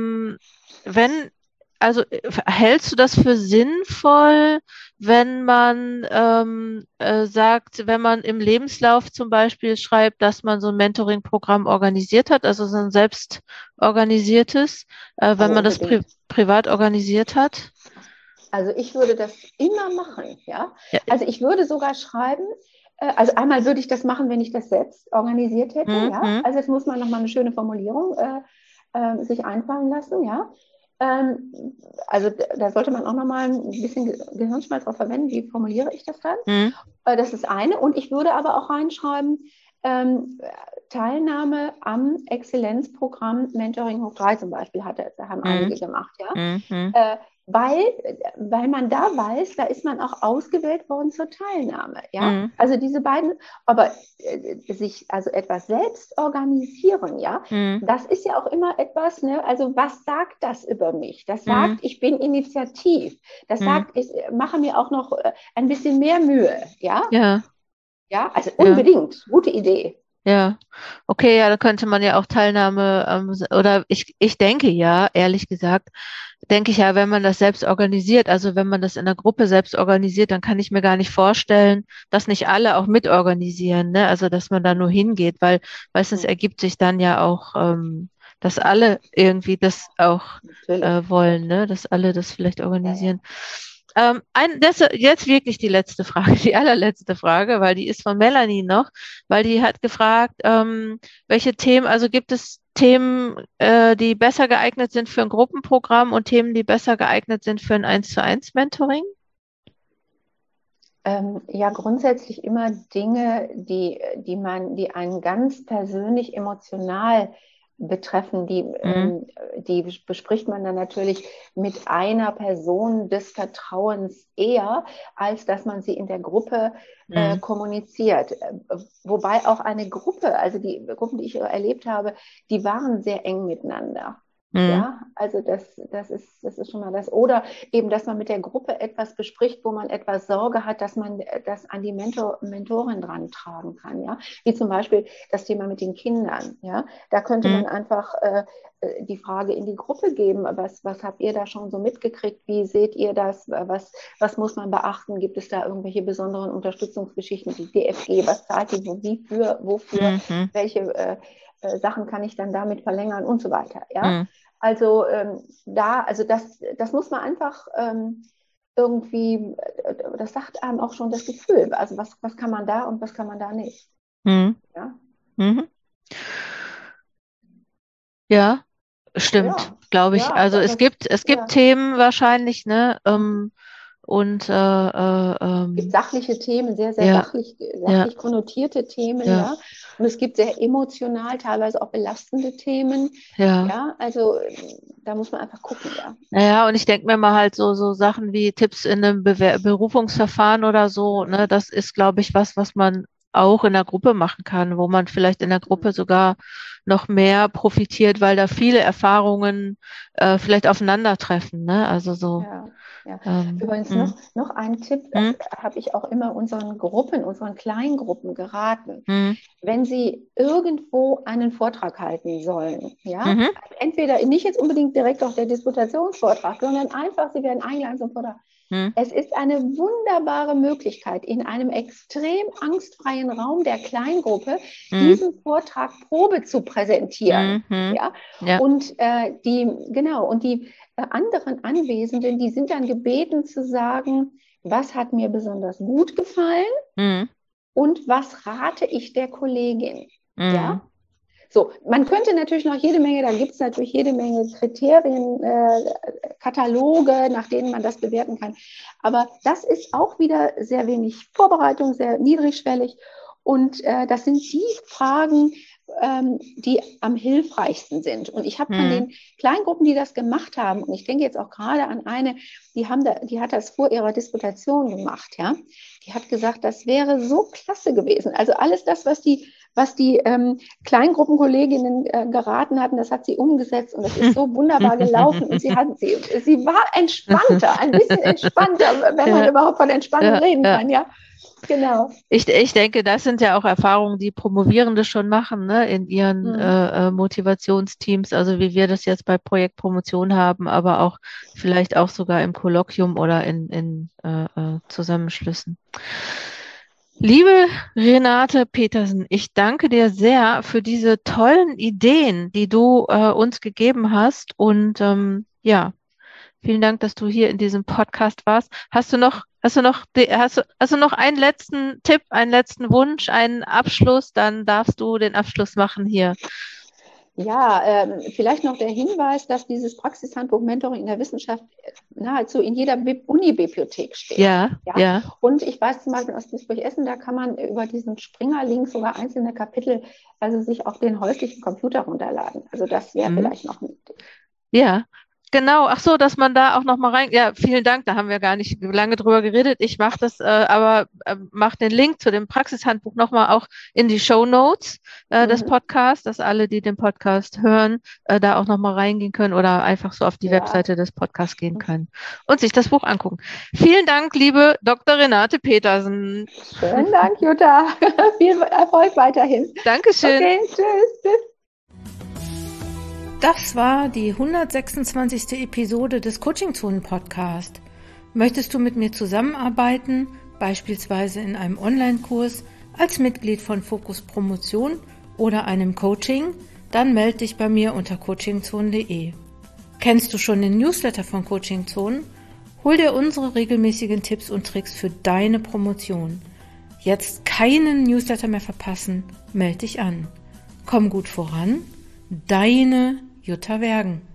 hältst du das für sinnvoll, wenn man sagt, wenn man im Lebenslauf zum Beispiel schreibt, dass man so ein Mentoring-Programm organisiert hat, also so ein selbst organisiertes, wenn man das privat organisiert hat? Also ich würde das immer machen, ja. Also ich würde sogar schreiben, also einmal würde ich das machen, wenn ich das selbst organisiert hätte, ja. Also jetzt muss man nochmal eine schöne Formulierung sich einfallen lassen, ja. Also da sollte man auch nochmal ein bisschen Gehirnschmalz drauf verwenden, wie formuliere ich das dann? Das ist eine. Und ich würde aber auch reinschreiben, Teilnahme am Exzellenzprogramm Mentoring hoch 3 zum Beispiel haben einige gemacht, ja. Weil man da weiß, da ist man auch ausgewählt worden zur Teilnahme, ja. Also diese beiden, aber sich also etwas selbst organisieren, ja, das ist ja auch immer etwas, ne, also was sagt das über mich? Das sagt, ich bin initiativ. Das sagt, ich mache mir auch noch ein bisschen mehr Mühe, ja. Ja, also unbedingt, gute Idee. Ja, okay, ja, da könnte man ja auch Teilnahme, oder ich denke ja, ehrlich gesagt, denke ich ja, wenn man das selbst organisiert, also wenn man das in der Gruppe selbst organisiert, dann kann ich mir gar nicht vorstellen, dass nicht alle auch mitorganisieren, ne? Also dass man da nur hingeht, weil meistens ergibt sich dann ja auch, dass alle irgendwie das auch wollen, ne? Dass alle das vielleicht organisieren. Jetzt wirklich die letzte Frage, die allerletzte Frage, weil die ist von Melanie noch, weil die hat gefragt, welche Themen, also gibt es Themen, die besser geeignet sind für ein Gruppenprogramm und Themen, die besser geeignet sind für ein 1:1 Mentoring? Ja, grundsätzlich immer Dinge, die einen ganz persönlich emotional betreffen, die bespricht man dann natürlich mit einer Person des Vertrauens eher, als dass man sie in der Gruppe kommuniziert. Wobei auch eine Gruppe, also die Gruppen, die ich erlebt habe, die waren sehr eng miteinander. Ja, also das ist schon mal das. Oder eben, dass man mit der Gruppe etwas bespricht, wo man etwas Sorge hat, dass man das an die Mentorin dran tragen kann. Ja, wie zum Beispiel das Thema mit den Kindern. Ja, da könnte man einfach die Frage in die Gruppe geben. Was habt ihr da schon so mitgekriegt? Wie seht ihr das? Was muss man beachten? Gibt es da irgendwelche besonderen Unterstützungsgeschichten? Die DFG, was zahlt die? Wofür? Welche Sachen kann ich dann damit verlängern und so weiter. Ja, also das muss man einfach irgendwie, das sagt einem auch schon das Gefühl. Also was kann man da und was kann man da nicht. Ja. Ja, stimmt, glaube ich. Also es gibt Themen wahrscheinlich, ne? Und es gibt sachliche Themen, sehr, sehr sachlich konnotierte Themen, ja. Und es gibt sehr emotional, teilweise auch belastende Themen. Ja, also da muss man einfach gucken, ja. Naja, und ich denke mir mal halt so Sachen wie Tipps in einem Berufungsverfahren oder so, ne, das ist, glaube ich, was man auch in der Gruppe machen kann, wo man vielleicht in der Gruppe sogar noch mehr profitiert, weil da viele Erfahrungen vielleicht aufeinandertreffen, ne? Also so. Ja. Übrigens noch ein Tipp, das habe ich auch immer unseren Kleingruppen geraten. Wenn Sie irgendwo einen Vortrag halten sollen, ja, entweder nicht jetzt unbedingt direkt auf der Disputationsvortrag, sondern einfach, Sie werden eingeladen zum Vortrag. Es ist eine wunderbare Möglichkeit, in einem extrem angstfreien Raum der Kleingruppe diesen Vortrag Probe zu präsentieren. Ja? Und die anderen Anwesenden, die sind dann gebeten zu sagen, was hat mir besonders gut gefallen und was rate ich der Kollegin. Ja? So, man könnte natürlich noch da gibt es natürlich jede Menge Kriterien, Kataloge, nach denen man das bewerten kann. Aber das ist auch wieder sehr wenig Vorbereitung, sehr niedrigschwellig. Und das sind die Fragen, die am hilfreichsten sind. Und ich habe von den Kleingruppen, die das gemacht haben, und ich denke jetzt auch gerade an eine, die hat das vor ihrer Disputation gemacht, ja. Die hat gesagt, das wäre so klasse gewesen. Also alles das, was die Kleingruppenkolleginnen geraten hatten, das hat sie umgesetzt und das ist so wunderbar gelaufen. Und sie war entspannter, ein bisschen entspannter, wenn man überhaupt von Entspannung reden kann, ja. Genau. Ich denke, das sind ja auch Erfahrungen, die Promovierende schon machen, ne, in ihren Motivationsteams, also wie wir das jetzt bei Projekt Promotion haben, aber auch vielleicht auch sogar im Kolloquium oder in Zusammenschlüssen. Liebe Renate Petersen, ich danke dir sehr für diese tollen Ideen, die du uns gegeben hast und vielen Dank, dass du hier in diesem Podcast warst. Hast du noch einen letzten Tipp, einen letzten Wunsch, einen Abschluss? Dann darfst du den Abschluss machen hier. Vielleicht noch der Hinweis, dass dieses Praxishandbuch Mentoring in der Wissenschaft nahezu in jeder Unibibliothek steht. Ja. Und ich weiß zum Beispiel aus Duisburg-Essen, da kann man über diesen Springer-Link sogar einzelne Kapitel, also sich auf den häuslichen Computer runterladen. Also das wäre vielleicht noch eine Idee. Ja. Genau, ach so, dass man da auch noch mal rein. Ja, vielen Dank, da haben wir gar nicht lange drüber geredet. Ich mache das, aber mache den Link zu dem Praxishandbuch noch mal auch in die Shownotes des Podcasts, dass alle, die den Podcast hören, da auch noch mal reingehen können oder einfach so auf die Webseite des Podcasts gehen können und sich das Buch angucken. Vielen Dank, liebe Dr. Renate Petersen. Schönen Dank, Jutta. Viel Erfolg weiterhin. Dankeschön. Okay, tschüss. Das war die 126. Episode des Coaching-Zonen-Podcast. Möchtest du mit mir zusammenarbeiten, beispielsweise in einem Online-Kurs, als Mitglied von Fokus Promotion oder einem Coaching? Dann melde dich bei mir unter coachingzonen.de. Kennst du schon den Newsletter von Coaching Zonen? Hol dir unsere regelmäßigen Tipps und Tricks für deine Promotion. Jetzt keinen Newsletter mehr verpassen, melde dich an. Komm gut voran, deine Jutta Wergen.